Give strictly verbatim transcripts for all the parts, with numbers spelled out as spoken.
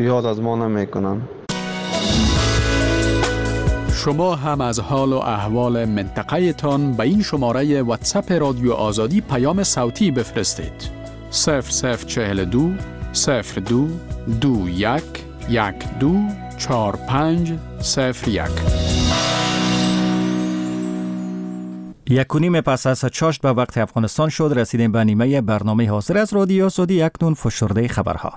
یاد از ما نمیکنن. شما هم از حال و احوال منطقه تان به این شماره واتساپ رادیو آزادی پیام صوتی بفرستید. صفر صفر چهل دو صفر دو دو یک یک دو چهار پنج صفر یک. یک و نیم پس از چاشت به وقت افغانستان شد. رسیدیم به نیمه برنامه حاضر از رادیو آزادی. اکنون فشرده خبرها.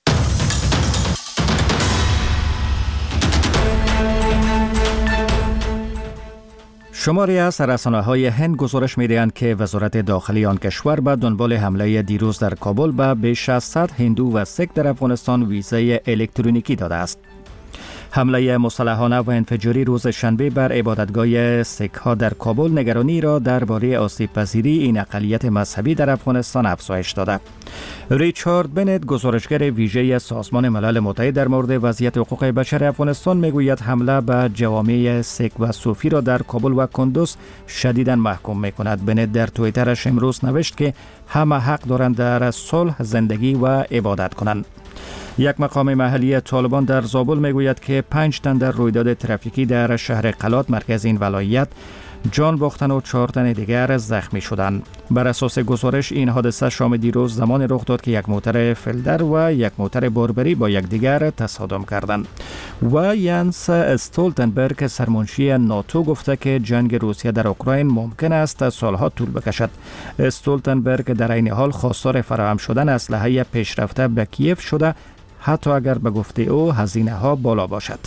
شماری از رسانه‌های هند گزارش می‌دهند که وزارت داخلی آن کشور به دنبال حمله دیروز در کابل به بیش از صد هندو و سیک در افغانستان ویزای الکترونیکی داده است. حمله مسلحانه و انفجاری روز شنبه بر عبادتگاه سیک‌ها در کابل نگرانی را درباره آسیب‌پذیری این اقلیت مذهبی در افغانستان افزایش داده. ریچارد بنت گزارشگر ویژه سازمان ملل متحد در مورد وضعیت حقوق بشر افغانستان میگوید حمله به جوامع سیک و صوفی را در کابل و کندوز شدیداً محکوم میکند. بنت در توییترش امروز نوشت که همه حق دارند در صلح زندگی و عبادت کنند. یک مقام محلی طالبان در زابل میگوید که پنج تن در رویداد ترافیکی در شهر قلات مرکز این ولایت جان باختن و چهار تن دیگر زخمی شدند. بر اساس گزارش این حادثه شام دیروز زمان رخ داد که یک موتر فلدر و یک موتر باربری با یکدیگر تصادم کردند. و ینس استولتنبرگ سرمنشی ناتو گفته که جنگ روسیه در اوکراین ممکن است سالها طول بکشد. استولتنبرگ در این حال خواستار فراهم شدن اسلحه پیشرفته به کیف شده، حتی اگر به گفته او هزینه ها بالا باشد.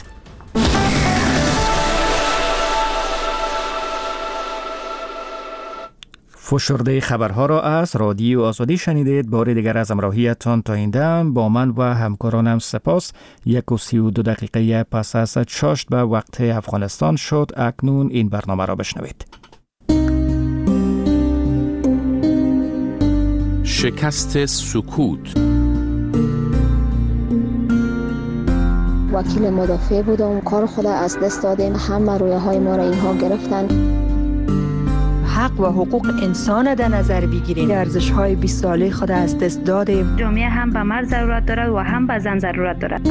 فشرده خبرها را از رادیو آزادی شنیدید. بار دیگر از همراهیتان تا این دم با من و همکارانم سپاس. یک و سی و دو دقیقه پس از چاشت به وقت افغانستان شد. اکنون این برنامه را بشنوید. شکست سکوت. وکیل مدافع بودم، کار خود از دست دادیم، همه رویه های ما را اینها گرفتن. حق و حقوق انسان در نظر بگیریم. ارزش های بیست ساله خود از دست دادیم. جامعه هم به مرد ضرورت دارد و هم به زن ضرورت دارد.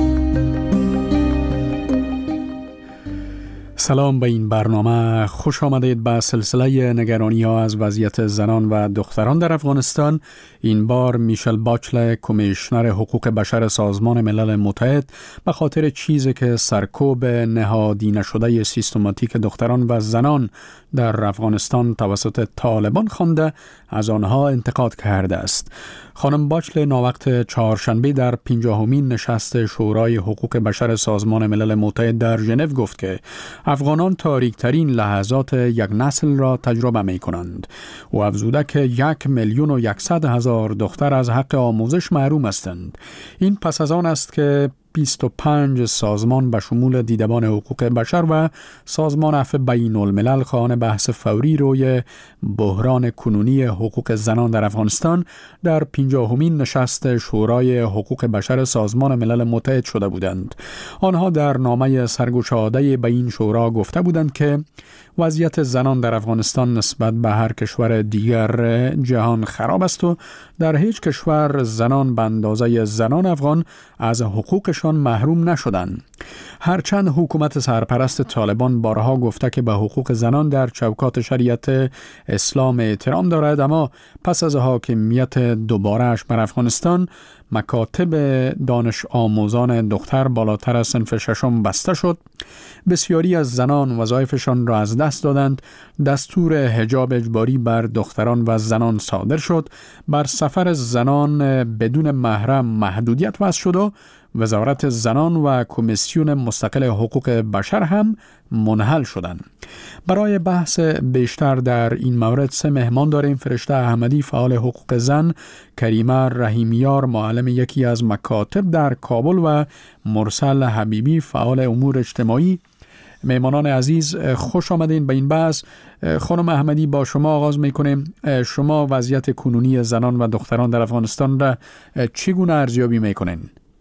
سلام به این برنامه، خوش آمدید به سلسله نگرانی ها از وضعیت زنان و دختران در افغانستان. این بار میشل باچل، کمیشنر حقوق بشر سازمان ملل متحد، به خاطر چیزی که سرکوب نهادی نشده سیستماتیک دختران و زنان در افغانستان توسط طالبان خوانده، از آنها انتقاد کرده است. خانم باچل ناوقت چهارشنبه در پنجاهمین نشست شورای حقوق بشر سازمان ملل متحد در ژنو گفت که افغانان تاریک‌ترین لحظات یک نسل را تجربه می کنند و افزوده که یک میلیون و یکصد هزار دختر از حق آموزش محروم هستند. این پس از آن است که بیست و پنج سازمان به شمول دیدبان حقوق بشر و سازمان عفو بین الملل خواهان بحث فوری روی بحران کنونی حقوق زنان در افغانستان در پنجاهمین نشست شورای حقوق بشر سازمان ملل متحد شده بودند. آنها در نامه سرگشاده به این شورا گفته بودند که وضعیت زنان در افغانستان نسبت به هر کشور دیگر جهان خراب است و در هیچ کشور زنان به اندازه زنان افغان از حقوقشان محروم نشدند. هرچند حکومت سرپرست طالبان بارها گفته که به حقوق زنان در چوکات شریعت اسلام احترام دارد، اما پس از حاکمیت دوباره‌اش بر افغانستان مکاتب دانش آموزان دختر بالاتر از صنف ششم بسته شد. بسیاری از زنان وظایفشان را از دست دادند. دستور حجاب اجباری بر دختران و زنان صادر شد. بر سفر زنان بدون محرم محدودیت وضع شد و وزارت زنان و کمیسیون مستقل حقوق بشر هم منحل شدند. برای بحث بیشتر در این مورد سه مهمان داریم. فرشته احمدی، فعال حقوق زن، کریمه رحیمیار، معلم یکی از مکاتب در کابل و مرسل حبیبی، فعال امور اجتماعی. مهمانان عزیز خوش آمدین به این بحث. خانم احمدی، با شما آغاز میکنیم. شما وضعیت کنونی زنان و دختران در افغانستان را چگونه ارزیابی میکنین؟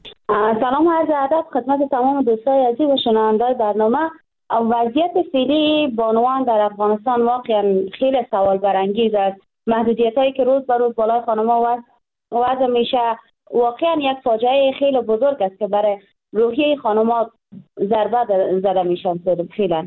سلام و عرض ادب خدمت تمام دوستای عزیز و شنوندگان برنامه. وضعیت فعلی بانوان در افغانستان واقعا خیلی سوال برانگیز است. محدودیت هایی که روز به روز بالای خانم‌ها وضع میشه، واقعا یک فاجعه خیلی بزرگ است که برای روحیه خانم‌ها ضربه زده میشن فعلا.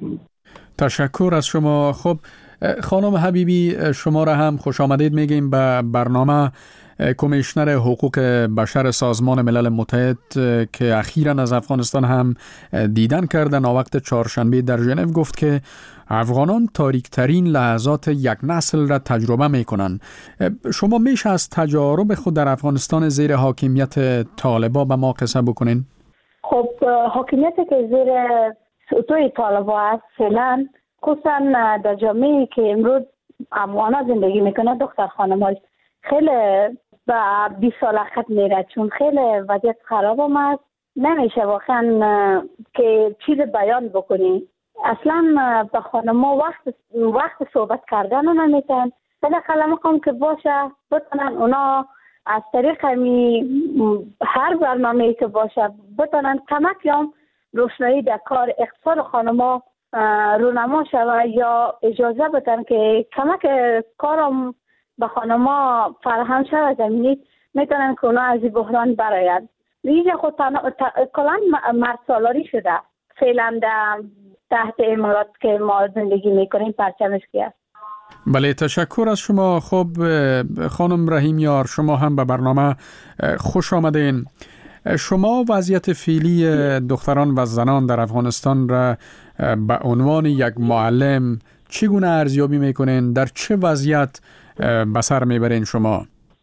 تشکر از شما. خب خانم حبیبی، شما را هم خوش آمدید میگیم به برنامه. کمیشنر حقوق بشر سازمان ملل متحد که اخیراً از افغانستان هم دیدن کردن وقت چهارشنبه در ژنو گفت که افغانان تاریک ترین لحظات یک نسل را تجربه میکنن. شما میشه از تجارب خود در افغانستان زیر حاکمیت طالبان به ما قصه بکنین؟ خب حاکمیتی که زیر سلطه طالبان است فعلا خصوصا در جامعه‌ای که امروز افغانا زندگی میکنه دختر خانم‌ها خیلی به بیست سال خط میره، چون خیلی وضعیت خراب هم است. نمیشه واقعا که چیز بیان بکنی. اصلا به خانم‌ها وقت وقت صحبت کردن نمیتن. بالاخره مقام که باشه بتونن اونا از طریق می هر برنامه‌ای که باشه بتونن کمک یا روشنایی در کار اقتصاد خانم‌ها رونما شود یا اجازه بدن که کمک کارم به خانم‌ها فراهم شود زمینی میتونن که اونا از این بحران برآید. اینجا خود کلا مرد سالاری شده فعلا تحت امارات که ما زندگی میکنیم پرچمش که است. بله تشکر از شما. خب خانم رحیم یار، شما هم به برنامه خوش آمدین. شما وضعیت فعلی دختران و زنان در افغانستان را به عنوان یک معلم چگونه ارزیابی میکنین؟ در چه وضعیت به سر میبرین شما؟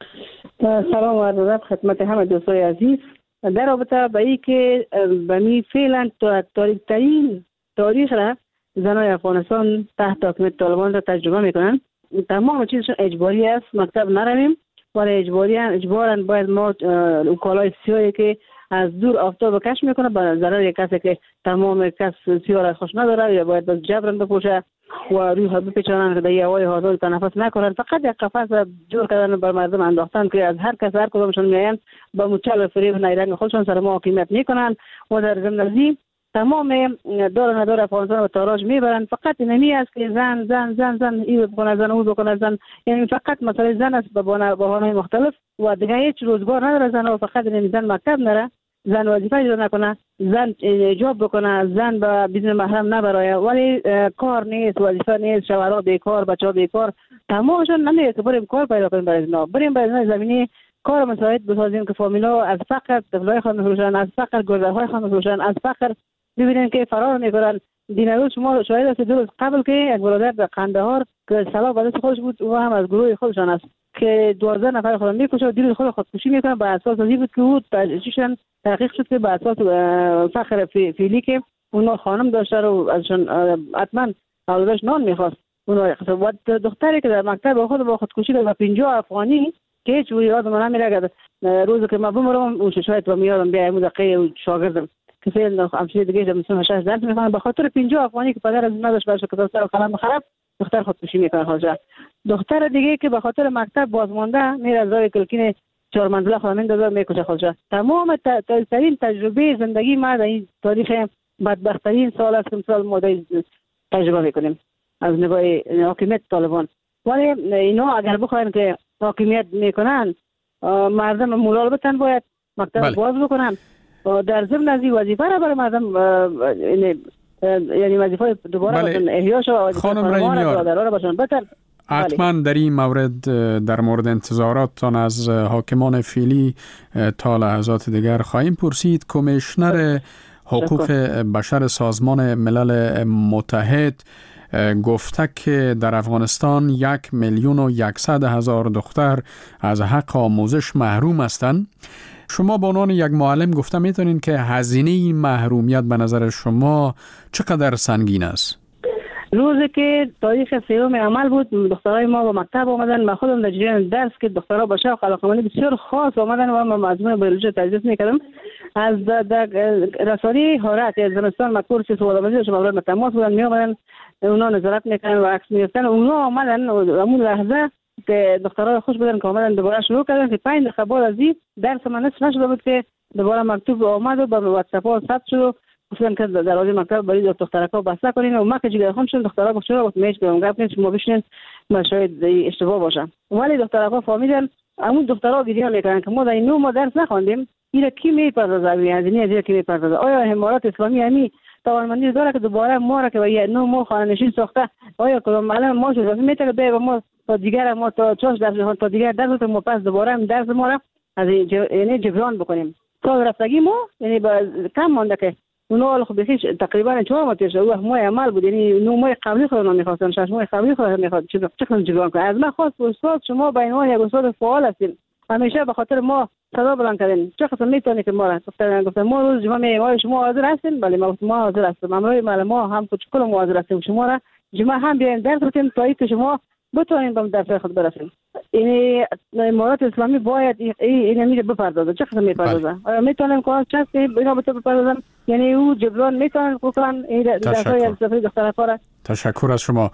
سلام و عرض خدمت همه دوستای عزیز. در رابطه با این که بمی فعلا تاریک ترین تاریخ را زنای افغانستان تحت حکومت طالبان را تجربه میکنن. تمام چیزشون اجباری است، مکتب نرویم ولی اجباری اجبارن باید ما کالای سیاهی که از دور آفتاب کش میکنه به ضرر کسی که تمام کس سیاه را خوش نداره یا باید بس جبران بپوشه و روی ها بپیچانن که در یه هوای آزاد تنفس نکنن. فقط یک قفس جور کردن بر مردم انداختن که از هر کس هر کدامشون میاین با مچل و فریب نیرنگ خودشون سر ما حاکمیت میکنن و در ضمن تمام دار و ندار افغانستان و تاراج میبرن. فقط اینمی است که زن زن زن زن این بکنه زن او بکنه زن، یعنی فقط مسئله زن است به بهانه‌های مختلف و دیگه هیچ روزگار نداره زن و فقط اینمی زن مکتب نره، زن وظیفه اجرا نکنه، زن جاب بکنه، زن به بدون محرم نبره ولی کار نیست، وظیفه نیست، شوهرها بیکار، بچه‌ها بیکار. تمامشون نمیگه که بریم کار پیدا کنیم برای اینا، بریم برای زمینی کار مساعد بسازیم که فامیلا از فقر طفلای خود میفروشن، از فقر گردهای خود میفروشن، از فقر ببینین که فرار میکنن. دینروز شما شاید است دو روز قبل که یک برادر در قندهار که سلاح به دست خودش بود و هم از گروه خودشان است که دوازده نفر خود میکشه و دیروز خود خودکشی میکنه به اساس ازی بود که بود چیشن تحقیق شد که به اساس فقر فعلی که اونا خانم داشته رو ازشان حتما اولادش نان میخواست. اونا و دختری که در مکتب خود با خودکشی کرد و پنجاه افغانی که هیچ یاد من نمیره روزی که ما بمرم اون شاید و میادم بیا امروز دقیقه شاگردم که فعلا همچنین دیگه در مثلا شش درس میخوان به خاطر پنجاه افغانی که پدر از نداشت برش کتاب سر و قلم خراب دختر خودکشی میکنه. خواجه دختر دیگه که به خاطر مکتب بازمانده میره از راه کلکین چهار منزله خانم داده میکشه. خواجه تمام ترین تجربه زندگی ما در این تاریخ بدبختترین سال است که سال ما تجربه میکنیم از نگاه حاکمیت طالبان. ولی اینا اگر بخواین که حاکمیت میکنن مردم مولال بتن باید مکتب بله. باز بکنن در ضمن از این وظیفه را برای مردم یعنی وظیفه دوباره بله. احیا شد و وظیفه فرمانه باشن بتن. حتما در این مورد در مورد انتظاراتتان از حاکمان فعلی تا لحظات دیگر خواهیم پرسید. کمیشنر حقوق بشر سازمان ملل متحد گفته که در افغانستان یک میلیون و یکصد هزار دختر از حق آموزش محروم هستند. شما به عنوان یک معلم گفته میتونین که هزینه این محرومیت به نظر شما چقدر سنگین است؟ روزی که تاریخ سیوم عمل بود دخترای ما با مکتب آمدن. من خودم در جریان درس که دخترها با شوق علاقه‌مندی بسیار خاص آمدن و من مضمون بیولوژی تدریس میکردم از رسانه حارت از زمستان مکور سی سوال‌آموزی شما برای تماس بودن می آمدن اونا نظارت میکنن و عکس میگرفتن. اونا آمدن اون لحظه که دخترها خوش بودن که آمدن دوباره شروع کردن که پنج دقیقه بعد از این درس من نصف نشده بود که دوباره مکتوب آمد و با واتساپ ها ثبت شد گفتن که دروازه مکتب برای دخترها بسته کنین و ما که جگر خون شدن دخترها گفت چرا گفت میش گم گپ نیست شما بشینین ما شاید اشتباه باشه. ولی دخترها فهمیدن همون دخترها گریه میکنن که ما در این نو ما درس نخواندیم، این کی میپردازه؟ از این از کی میپردازه؟ آیا امارات اسلامی همین توانمندی داره که دوباره ما را که یه نو ما خانه‌نشین ساخته، آیا کدام الان ما شده میتونه به ما تا دیگر ما تا چهار درس تا دیگر درس ما پس دوباره هم درس ما را از یعنی جبران بکنیم. سال رفتگی ما یعنی با کم مونده که اونها خب بخیش تقریبا چهار ماه پیش و ما عمل بود، یعنی نو ماه قبلی خود نمیخواستن، شش ماه قبلی خود میخواد چه چه جبران کنه. از ما خواست استاد شما با عنوان یک استاد فعال هستید، همیشه به خاطر ما صدا بلند کردین. چه قسم میتونید که ما را گفتن گفتن ما روز جمعه میگیم شما حاضر هستین؟ بله ما ما حاضر هستیم. امروز ما هم کل ما حاضر هستیم، شما را جمعه هم بیاین درس بتین تا اینکه شما بتونین به دفتر خود برسین. یعنی امارات اسلامی باید این نمیشه بپردازه. چه قسم میپردازه؟ آیا میتونن که چه اینا بتونه بپردازن؟ یعنی او جبران میتونن بکنن این دفعه از سفری دختر کار. تشکر از شما.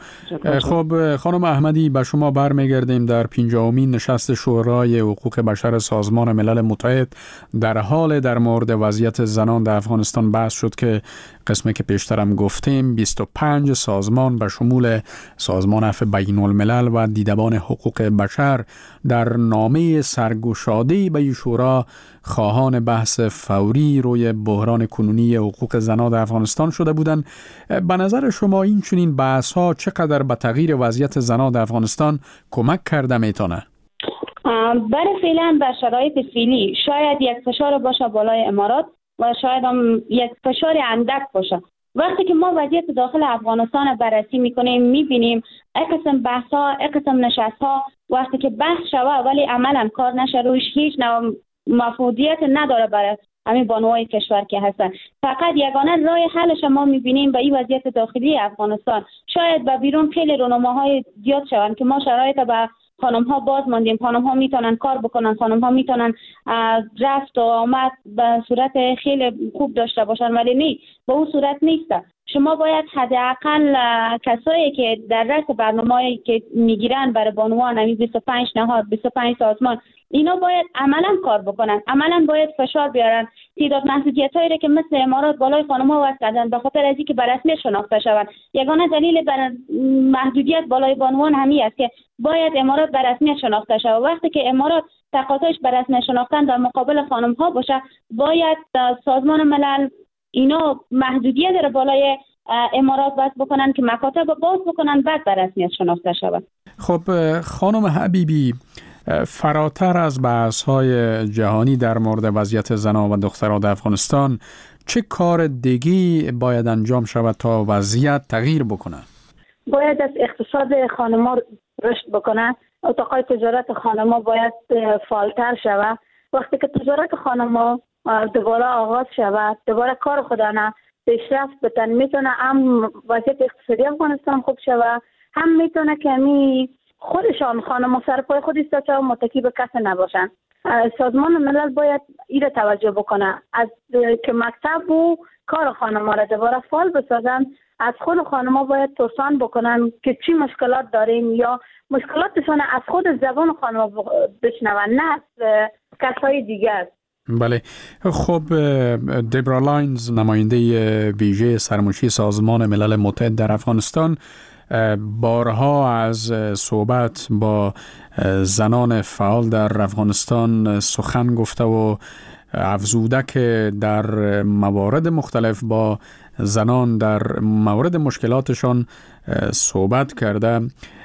خب خانم احمدی، به شما برمیگردیم. در پنجاهمین نشست شورای حقوق بشر سازمان ملل متحد در حال در مورد وضعیت زنان در افغانستان بحث شد که قسمی که پیشترم گفتیم بیست و پنج سازمان به شمول سازمان عفو بین الملل و دیدبان حقوق بشر در نامه سرگشاده‌ای به شورا خواهان بحث فوری روی بحران کنونی حقوق زنان در افغانستان شده بودند. به نظر شما این چنین بحث‌ها چقدر به تغییر وضعیت زنان در افغانستان کمک کرده میتونه؟ برای فعلا در شرایط فعلی شاید یک فشار باشه بالای امارات و شاید هم یک فشار اندک باشه. وقتی که ما وضعیت داخل افغانستان بررسی میکنیم میبینیم یک قسم بحث ها، یک قسم نشست ها وقتی که بحث شوه ولی عملا کار نشه، روش هیچ نوع مفهومیت نداره برای همین بانوهای کشور که هستن. فقط یگانه راه حلش ما میبینیم به این وضعیت داخلی افغانستان. شاید به بیرون خیلی راهنماهای زیاد شوند که ما شرایط به خانم ها باز ماندیم، خانم ها میتونن کار بکنن، خانم ها میتونن رفت و آمد به صورت خیلی خوب داشته باشن، ولی نه به اون صورت نیست. شما باید حداقل کسایی که در رأس برنامه‌ای که میگیرن برای بانوان همین بیست و پنج نهاد بیست و پنج سازمان اینا باید عملا کار بکنن، عملا باید فشار بیارن. تعداد محدودیتایی را که مثل امارات بالای خانم‌ها وضع کردن به خاطر از اینکه به رسمیت شناخته شوند. یگانه دلیل بر محدودیت بالای بانوان همین است که باید امارات به رسمیت شناخته شود. وقتی که امارات تقاضاش به رسمیت شناختن در مقابل خانم‌ها باشه، باید سازمان ملل اینا محدودیت در بالای امارات باز بکنن که مکاتب باز بکنن بعد به رسمیت شناخته شود. خب خانم حبیبی، فراتر از بحث‌های جهانی در مورد وضعیت زنان و دختران در افغانستان چه کار دیگی باید انجام شود تا وضعیت تغییر بکنه؟ باید از اقتصاد خانم‌ها رشد بکنه. اتاقای تجارت خانم‌ها باید فعالتر شود. وقتی که تجارت خانم‌ها دوباره آغاز شود، دوباره کار خودانه پیشرفت بتن، میتونه هم وضعیت اقتصادی افغانستان خوب شود، هم میتونه که می خودشان خانم سر پای خود ایستاده و متکی به کس نباشن. سازمان ملل باید این توجه بکنه از که مکتب و کار خانم ها را دوباره فعال بسازن. از خود خانم ها باید توصیه بکنن که چی مشکلات داریم یا مشکلاتشان از خود زبان خانم ها بشنون، نه از کسای دیگر. بله. خب دبرا لاینز، نماینده ویژه سرمشی سازمان ملل متحد در افغانستان، بارها از صحبت با زنان فعال در افغانستان سخن گفته و افزوده که در موارد مختلف با زنان در مورد مشکلاتشان صحبت کرده.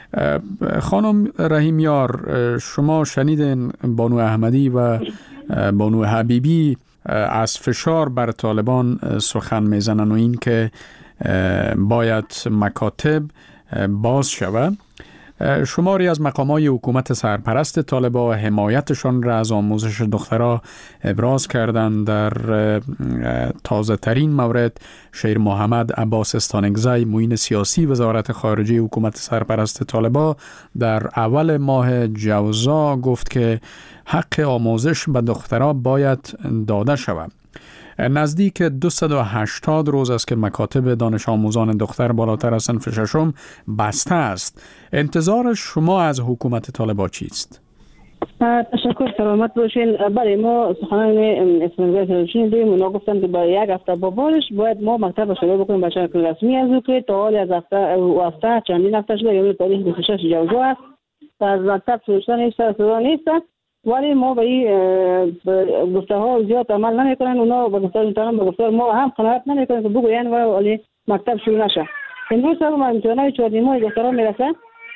خانم رحیمیار، شما شنیدین بانو احمدی و بانو حبیبی از فشار بر طالبان سخن میزنن و این که باید مکاتب باز شود. شماری از مقامات حکومت سرپرست طالبان حمایتشان را از آموزش دخترها ابراز کردند. در تازه ترین مورد شیر محمد عباس استانگزی، معین سیاسی وزارت خارجه حکومت سرپرست طالبان، در اول ماه جوزا گفت که حق آموزش به دخترها باید داده شود. نزدیک دویست و هشتاد روز است که مکاتب دانش آموزان دختر بالاتر از صنف ششم بسته است. انتظار شما از حکومت طالبان چیست؟ تشکر، سلامت باشین. برای ما سخنان اسمانگاه شنیدیم، اونا گفتن که برای یک هفته بابارش باید ما مکتب شروع بکنیم به شکل رسمی. از او که تا حال از هفته و هفته چندین هفته شده، یعنی تاریخ بیست و شش جوزا است، از مکتب سوچتن نیست، صدا نیست. ولی ما به این گفته ها زیاد عمل نمیکنن. اونا به گفته امتحان به گفته ما هم قناعت نمیکنن که بگوین و ولی مکتب شروع نشه. امروز هم امتحانات چهاردهمین دکترا میرسه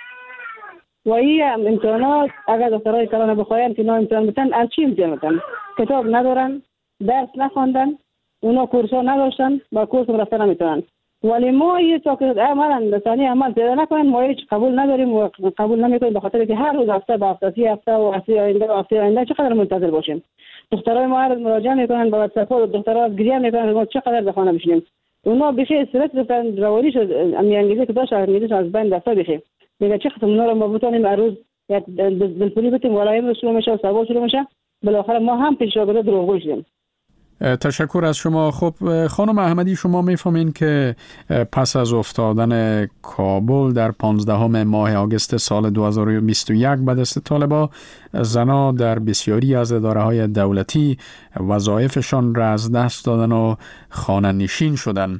و این امتحانات اگر دکترای کلان بخواین که اینا امتحان بتن از چی امتحان بتن؟ کتاب ندارن، درس نخوندن، اونا کورس ها نداشتن با کورس رفتن نمیتونن. ولی ما یه تا که عملا ثانی عمل پیدا نکنن ما هیچ قبول نداریم و قبول نمیکنیم، به خاطر که هر روز هفته به هفته سی هفته و هفته آینده و هفته آینده چقدر منتظر باشیم. دخترای ما هر مراجعه میکنن با واتساپ و دخترها گریه میکنن ما چقدر به خانه بشینیم. اونا بشه استرس گرفتن، روانی شد، انگیزه که داشت انگیزه از بین دسته بشه. دیگه چه قسم اونا رو ما بتونیم هر روز یک دلپولی بتیم ولایم شروع میشه و سبا شروع میشه، بالاخره ما هم پیش رو دروغگو شدیم. تشکر از شما. خب خانم احمدی، شما میفهمین که پس از افتادن کابل در پانزدهم ماه آگوست سال دو هزار و بیست و یک به دست طالبان، زنها در بسیاری از اداره‌های دولتی وظایفشان را از دست دادن و خانه نشین شدن.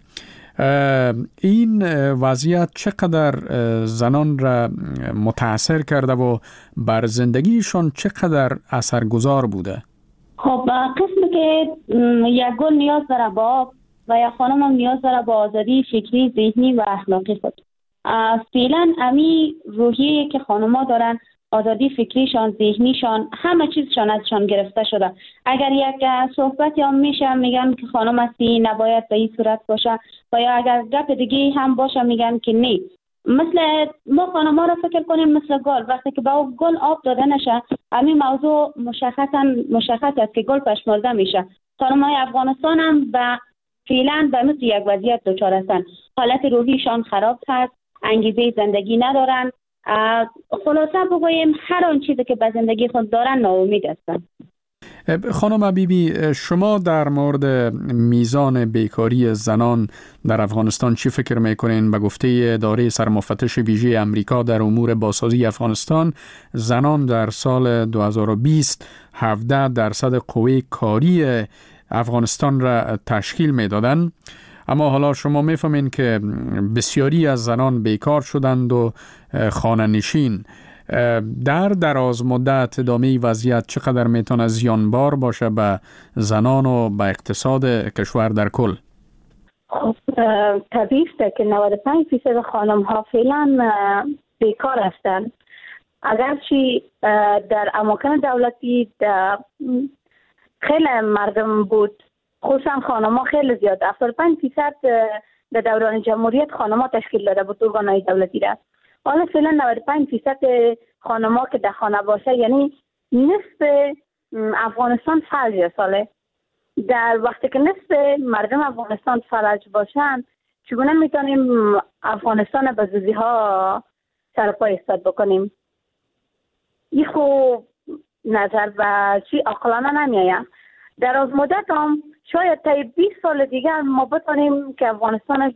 این وضعیت چقدر زنان را متاثر کرده و بر زندگیشان چقدر اثرگذار بوده؟ خب قسمی که یک گل نیاز داره با آب و یک خانم هم نیاز داره با آزادی فکری، ذهنی و اخلاقی خود. فعلا امی روحیه که خانم ها دارن، آزادی فکریشان، ذهنیشان، همه چیزشان ازشان گرفته شده. اگر یک صحبتی هم میشه میگن که خانم هستی نباید به این صورت باشه و یا اگر گپ دیگه هم باشه میگن که نه. مثل ما خانم ها را فکر کنیم مثل گل، وقتی که با گل آب داده نشه همین موضوع مشخصا مشخص است که گل پشمرده میشه. خانم های افغانستان هم و فعلا به مثل یک وضعیت دچار هستن، حالت روحیشان خراب هست، انگیزه زندگی ندارن، خلاصه بگوییم هر آن چیزی که به زندگی خود دارن ناامید هستن. خانم حبیبی، شما در مورد میزان بیکاری زنان در افغانستان چی فکر میکنین؟ به گفته اداره سرمفتش ویژه امریکا در امور بازسازی افغانستان، زنان در سال دو هزار و بیست هفده درصد قوه کاری افغانستان را تشکیل میدادند. اما حالا شما میفهمین که بسیاری از زنان بیکار شدند و خانه نشین. در دراز مدت ادامه وضعیت چقدر میتونه زیانبار باشه به زنان و به اقتصاد کشور در کل؟ خب طبیعی است که نود و پنج درصد خانم ها فعلا بیکار هستند. اگرچه در اماکن دولتی خیلی مردم بود، خصوصا خانم ها خیلی زیاد، هفتاد و پنج درصد در دوران جمهوریت خانم ها تشکیل داده بود ارگان‌های دولتی را. حالا فعلا نود و پنج درصد خانم ها که در خانه باشه، یعنی نصف افغانستان فلج ساله. در وقتی که نصف مردم افغانستان فلج باشن، چگونه میتونیم افغانستان به زودی ها سرپای ایستاد بکنیم؟ این خوب نظر و چی عقلانه نمیاید. در از مدت هم شاید تا بیست سال دیگر ما بتونیم که افغانستان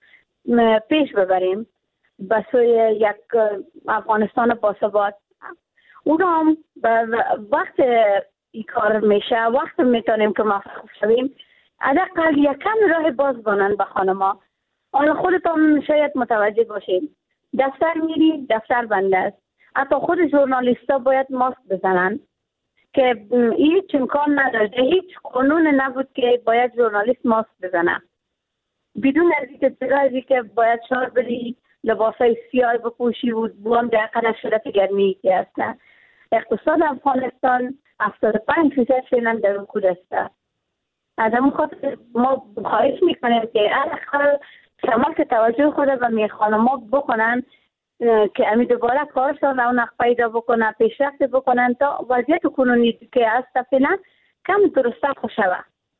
پیش ببریم به سوی یک افغانستان باثبات. اون هم وقت این کار میشه، وقت میتونیم که موفق شویم، حداقل یکم راه باز بانن به خانما. حالا خودتون شاید متوجه باشیم، دفتر میری دفتر بنده است. حتی خود ژورنالیستا باید ماسک بزنن که هیچ امکان نداشت، هیچ قانون نبود که باید ژورنالیست ماسک بزنه. بدون از اینکه که باید شار بری لباسای سیاه بپوشی و بوام در قدر شدت گرمی که هستن. اقتصاد افغانستان هفتاد و پنج درصد فعلا در رکود است. از همون خاطر ما خواهش میکنیم که الاخر شما که توجه خود به میخانما بکنن که امی دوباره کارشان رونق پیدا بکنن، پیشرفت بکنن تا وضعیت کنونی که هست فعلا کم درسته خوشوه.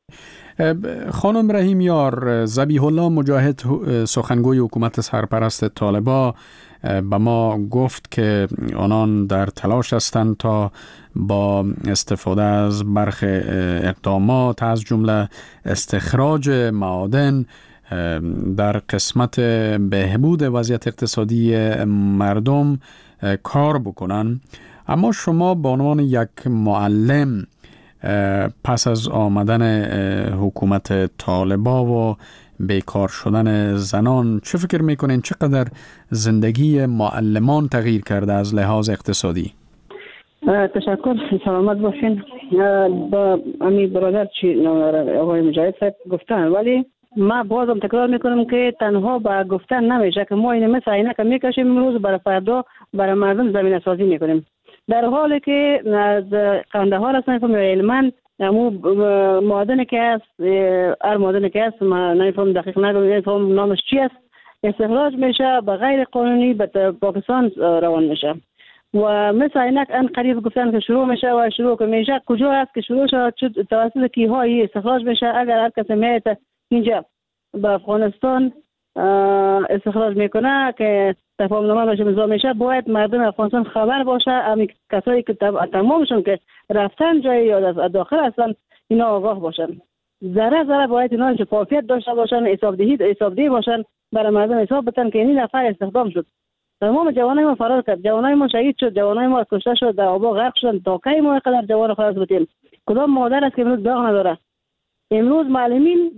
خانم رحیم یار، ذبیح الله مجاهد سخنگوی حکومت سرپرست طالبان به ما گفت که آنان در تلاش هستند تا با استفاده از برخی اقدامات از جمله استخراج معادن در قسمت بهبود وضعیت اقتصادی مردم کار بکنن. اما شما به عنوان یک معلم پس از آمدن حکومت طالبان و بیکار شدن زنان چه فکر میکنین؟ چقدر زندگی معلمان تغییر کرده از لحاظ اقتصادی؟ تشکر، سلامت باشین. با امی برادر چی آقای مجاهد صاحب گفتن، ولی ما بازم تکرار میکنم که تنها با گفتن نمیشه که ما این مثل عینک میکشیم امروز برای فردا برای مردم زمینه سازی میکنیم، در حالی که قندهار هستن فهم علمان امو معادنی که هست، هر معادنی که هست ما نمیفهم دقیق نمیفهم نامش چی است، استخراج میشه به غیر قانونی به پاکستان روان میشه و مثل اینک ان قریب گفتن که شروع میشه و شروع که میشه کجا هست که شروع شد توسط کیهایی استخراج میشه. اگر هر کسی میاد اینجا به افغانستان استخراج میکنه که تفاهم نامه باشه امضا میشه، باید مردم افغانستان خبر باشه، امی کسایی که تمامشون که رفتن جای یا داخل هستن اینا آگاه باشن، ذره ذره باید اینا شفافیت داشته باشن، حسابدهی حسابدهی باشن، برای مردم حساب بدن که این نفر استخدام شد. تمام جوانای ما فرار کرد، جوانای ما شهید شد، جوانای ما کشته شد، در آب غرق شدن. تا کی ما قدر جوان خلاص بتیم؟ کدام مادر است که امروز داغ نداره؟ امروز معلمین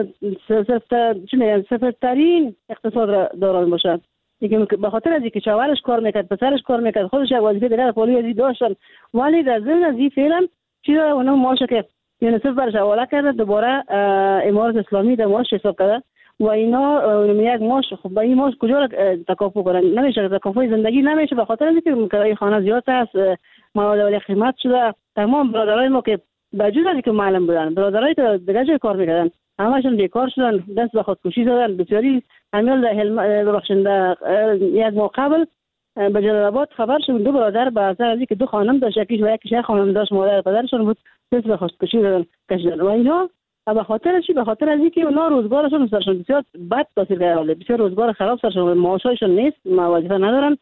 صفر ترین اقتصاد را دارن باشند، به خاطر از اینکه شوهرش کار میکرد، پسرش کار میکرد، خودش یک وظیفه دیگر پولی ازی داشتن، ولی در ضمن از این فعلا چیزا اونم معاش که یونیسف برش حواله کرده، دوباره امارات اسلامی در معاش حساب کرده و اینا یک ماش. خب با این ماش کجا را تکافو کنن؟ نمیشه، تکافوی زندگی نمیشه، به خاطر اینکه کرایه خانه زیاد است، مواد اولیه قیمت شده. تمام برادرای ما که بجز از اینکه معلم بودن، برادرای که دیگه جای کار میکردن همشون بیکار شدن، دست به خودکشی زدن. بسیاری همین در ببخشید یک ماه قبل به جلال آباد خبر شد دو برادر به اثر از اینکه دو خانم داشت، یکیش و یکیش یک خانم داشت، مادر پدرشون بود، دست به خودکشی زدن کشیدن. و اینا به خاطر چی؟ به خاطر از اینکه اونا روزگارشون سرشون بسیار بد تاثیر گذاره، بسیار روزگار خراب سرشون، معاششون نیست، وظیفه ندارن.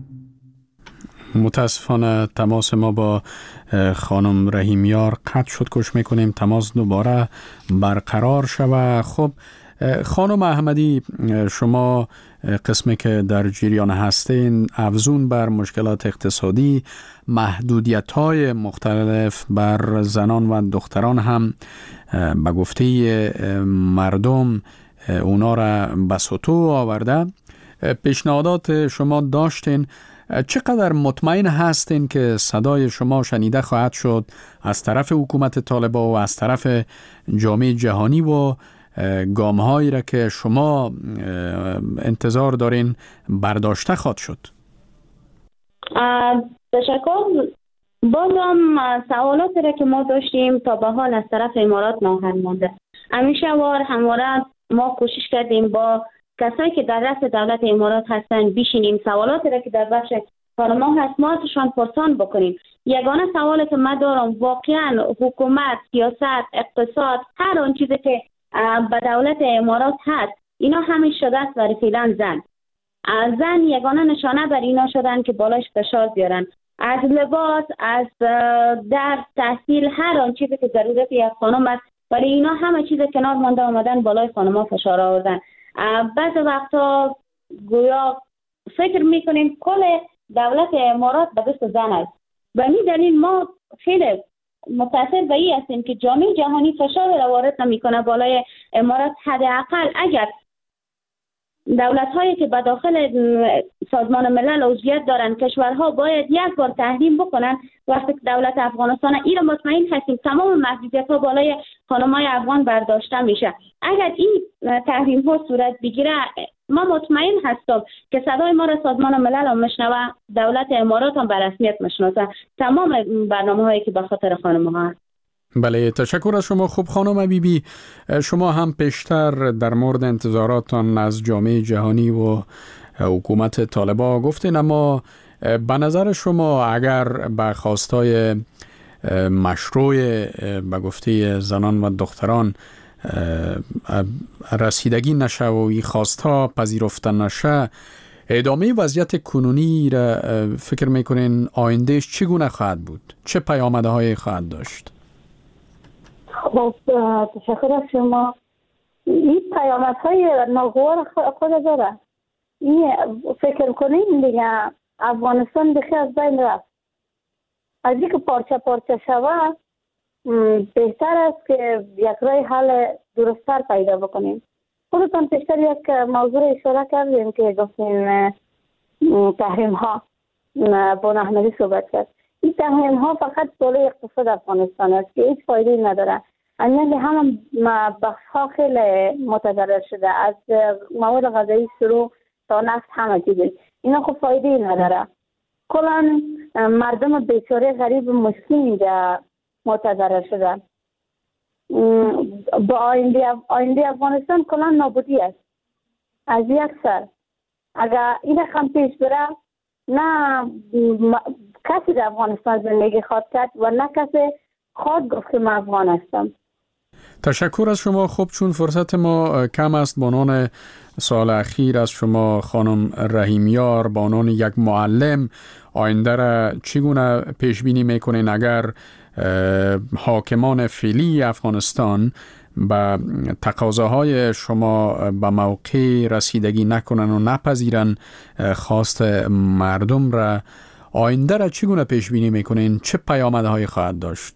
متاسفانه تماس ما با خانم رحیمیار قطع شد. کوشش میکنیم تماس دوباره برقرار شود. خب خانم احمدی، شما قسمی که در جریان هستین افزون بر مشکلات اقتصادی، محدودیت‌های مختلف بر زنان و دختران هم به گفته مردم اونا را به سطوح آورده. پیشنهادات شما داشتین، چقدر مطمئن هستین که صدای شما شنیده خواهد شد از طرف حکومت طالبان و از طرف جامعه جهانی و گام‌هایی را که شما انتظار دارین برداشته خواهد شد؟ تشکر. بازم سوالاتی را که ما داشتیم تا به حال از طرف امارات ناحل مانده. همیشه وار همواره ما کوشش کردیم با کسایی که در رأس دولت امارات هستن بشینیم، سوالاتی را که در بخش پارلمان هست ما ازشان پرسان بکنیم. یگانه سوالی که من دارم، واقعا حکومت، سیاست، اقتصاد، هر آن چیزی که به دولت امارات هست اینا همه شده است برای فعلا زن. زن یگانه نشانه بر اینا شدن که بالاش فشار بیارن، از لباس، از درس، تحصیل، هر آن چیزی که ضرورت یک خانم است برای اینا همه چیز کنار مانده آمدن، بالای خانم‌ها فشار آوردن. بعضی وقتا گویا فکر میکنیم کل دولت امارات به دست زن است. به این دلیل ما خیلی متأثر به این هستیم که جامعه جهانی فشار را وارد نمیکنه بالای امارات. حداقل اگر دولت هایی که به داخل سازمان ملل عضویت دارن، کشورها باید یک بار تحریم بکنن. وقتی دولت افغانستان این را مطمئن هستیم تمام محدودیت ها بالای خانم‌های افغان برداشته میشه. اگر این تحریم ها صورت بگیره ما مطمئن هستم که صدای ما را سازمان ملل هم میشنوه، دولت امارات هم به رسمیت میشناسه تمام برنامه هایی که به خاطر خانم ها هست. بله، تشکر از شما. خوب خانم بیبی، شما هم پیشتر در مورد انتظاراتان از جامعه جهانی و حکومت طالبان گفتین، اما به نظر شما اگر به خواستای مشروع به گفته زنان و دختران رسیدگی نشه و این خواستها پذیرفته نشه، ادامه وضعیت کنونی را فکر میکنین آیندهش چگونه خواهد بود؟ چه پیامدهایی خواهد داشت؟ خب تشکر از شما. این پیامدهای ناگوار خود داره. این فکر کنیم دیگه افغانستان دیگه از بین رفت. از اینکه پارچه پارچه شود بهتر است که یک راه حل درست‌تر پیدا بکنیم. خودتان پیشتر یک موضوع اشاره کردیم که گفتیم تحریم ها با احمدی صحبت کرد. این تحریم ها فقط بالای اقتصاد افغانستان است که هیچ فایده نداره. یعنی هم بخش ها خیلی متضرر شده، از مواد غذایی شروع تا نفت همه چیز. اینا خب فایده نداره. کلا مردم بیچاره غریب مسکین اینجا متضرر شده. با آینده آینده افغانستان کلا نابودی است از یک سر. اگر این رقم پیش بره، نه کسی در افغانستان زندگی خواهد کرد و نه کسی خواهد گفت که من افغان هستم. تشکر از شما. خوب چون فرصت ما کم است، بانان سال اخیر از شما خانم رحیمیار، بانان یک معلم، آینده را چگونه پیش بینی میکنین اگر حاکمان فعلی افغانستان به تقاضاهای شما به موقع رسیدگی نکنن و نپذیرن خواست مردم را، آینده را چگونه پیش بینی میکنین؟ چه پیامدهایی خواهد داشت؟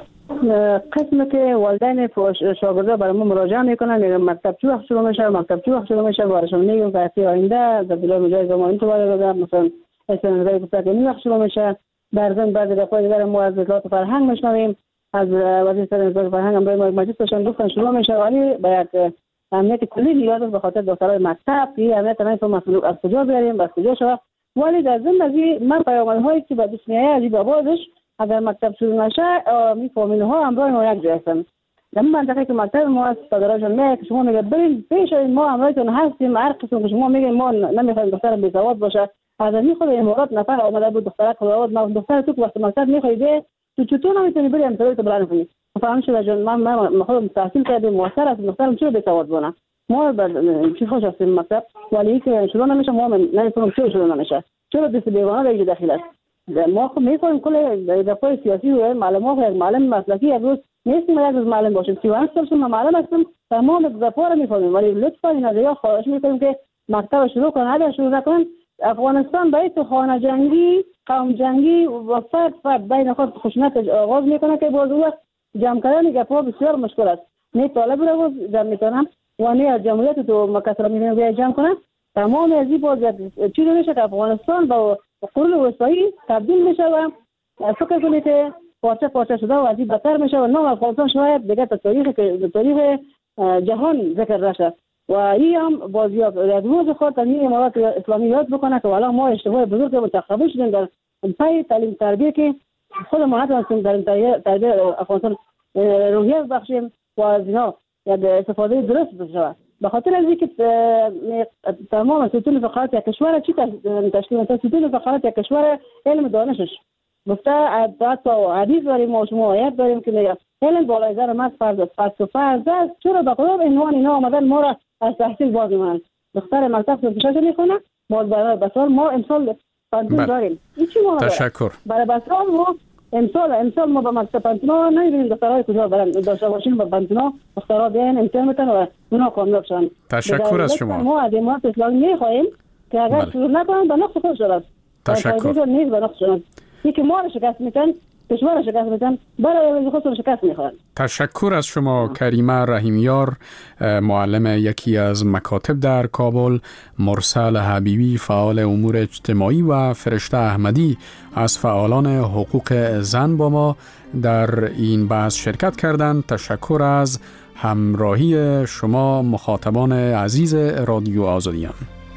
قسمی که والدین شاگردا برای ما مراجعه میکنن، میگن مکتب چه وقت شروع میشه، مکتب چه وقت شروع میشه، بارشون میگم که آینده در بلای مجای زمان تو باید دادم، مثلا استنادای گفته که این وقت شروع میشه. در ضمن بعد دفعه دیگر ما از وزارت فرهنگ میشنویم، از وزیر وزارت فرهنگ هم برای مجلس داشتن گفتن شروع میشه، ولی باید امنیت کلی نیاز است به خاطر دخترای مکتب، این امنیت نمیتون مسئول از کجا بیاریم، از کجا شود. ولی در ضمن از این من پیامدهایی که به دست میاد از این بابازش، اگر مکتب شروع نشه می فامیل ها همراه ما یک جای هستن. در منطقه که مکتب ما است پدراشون میگه که شما میگه برید پیش ما همراهتون هستیم، هر قسم که شما میگه ما نمیخوایم دختر بی سواد باشه. از این خود امارات نفر آمده بود دخترک خداوند ما دختر تو وقت مکتب میخوایده تو چطور نمیتونی بری امتحان تو بلند کنی؟ فهمیدم شده جان من من خودم تحصیل کردم موثر است، دخترم چرا بی سواد بونه؟ ما چی خوش هستیم مکتب ولی که شروع نمیشه، ما نمیفهمم چرا شروع نمیشه، چرا دست بیگانه دیگه داخل است. ما خب میخوایم کل دفعه سیاسی و معلومات یک معلم مسلکی یک روز نیستیم یک روز معلم باشیم. سی و هشت سال من معلم هستم، تمام دفعه رو میفهمیم، ولی لطفا این از یا خواهش میکنیم که مکتب شروع کنن، اگر شروع نکنن افغانستان به تو خانه جنگی، قوم جنگی و فرد فرد بین خود خشونت آغاز میکنه که باز وقت جمع کردن گپا بسیار مشکل است. نه طالب رو جمع میکنم و نه جمعیت تو مکتب میگه جمع کنن. تمام از این باز چیزی میشه که افغانستان با قرون وسطایی تبدیل میشه و فکر کنید که پارچه پارچه شده و از این بدتر میشه و نام افغانستان شاید دیگه تا تاریخ تاریخ جهان ذکر نشه. و این هم باز یک روز خود این امارات اسلامی یاد بکنه که والا ما اشتباه بزرگ متخبر شدیم در پای تعلیم تربیه که خود ما نتونستیم در تربیه افغانستان روحیه بخشیم و از اینا استفاده درست بشه. به خاطر از اینکه تمام ستون فقرات یک کشور چی تشکیل میده؟ ستون فقرات یک کشور علم دانشش گفته حتی حدیث داریم و شما آیت داریم که علم بالای سر مرد فرض است، فرض فرض است. چرا به کدام عنوان اینا آمدن ما را از تحصیل باز می‌کنن؟ دختر مکتب سرکشش می‌خونه، ما برای بسال ما امسال پنجم داریم. این چی ما تشکر. برای بسال ما امسال امسال ما به مکتب پنجم نمی‌بینیم دخترای کجا برن داشته باشیم به پنجم دخترها بیان امتحان می‌کنن و اونا کامیاب شدن. تشکر از شما. ما از امارات اسلامی می‌خوایم که اگر شروع نکنن به نقص خود شود. تشکر. نیست به نقص شدن. یکی ما رو شکست می‌کنن، کشور شکست می‌کنن، برای خودشون شکست می‌خورن. تشکر از شما کریمه رحیمیار، معلم یکی از مکاتب در کابل، مرسل حبیبی فعال امور اجتماعی و فرشته احمدی از فعالان حقوق زن با ما در این بحث شرکت کردند. تشکر از همراهی شما مخاطبان عزیز رادیو آزادیان.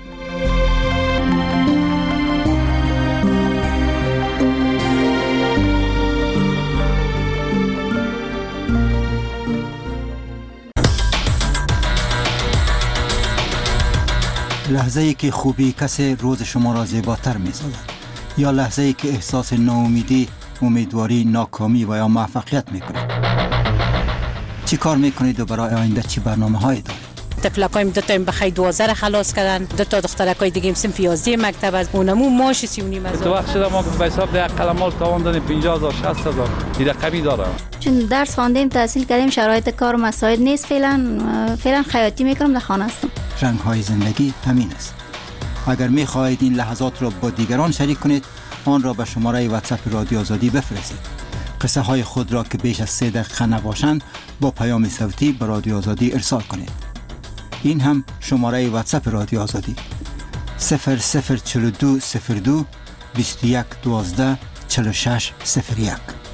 لحظه ای که خوبی کسی روز شما را زیباتر می سازد، یا لحظه ای که احساس ناامیدی، امیدواری، ناکامی و یا موفقیت می کنید. چی کار می کنید و برای آینده چی برنامه هایی دارید؟ تفلکایم دو تا بخای دوازده خلاص کردن، دو تا دخترکای دیگه صنف یازده مکتب از اونمو ماش سی و نیم هزار. تو وقت شده ما به حساب ده قلمال تاوان دادیم پنجاه هزار شصت هزار این رقمی داره. چون درس خواندیم تحصیل کردیم شرایط کار مساعد نیست، فعلا فعلا خیاطی میکنم در خانه هستم. رنگ های زندگی همین است. اگر می خواهید این لحظات را با دیگران شریک کنید، آن را به شماره واتساپ رادیو آزادی بفرستید. قصه های خود را که بیش از سه دقیقه نباشند با پیام صوتی به رادیو آزادی ارسال کنید. این هم شماره واتساپ رادیو آزادی صفر صفر چهل و دو صفر دو بیست و یک دوازده چهار شش صفر یک.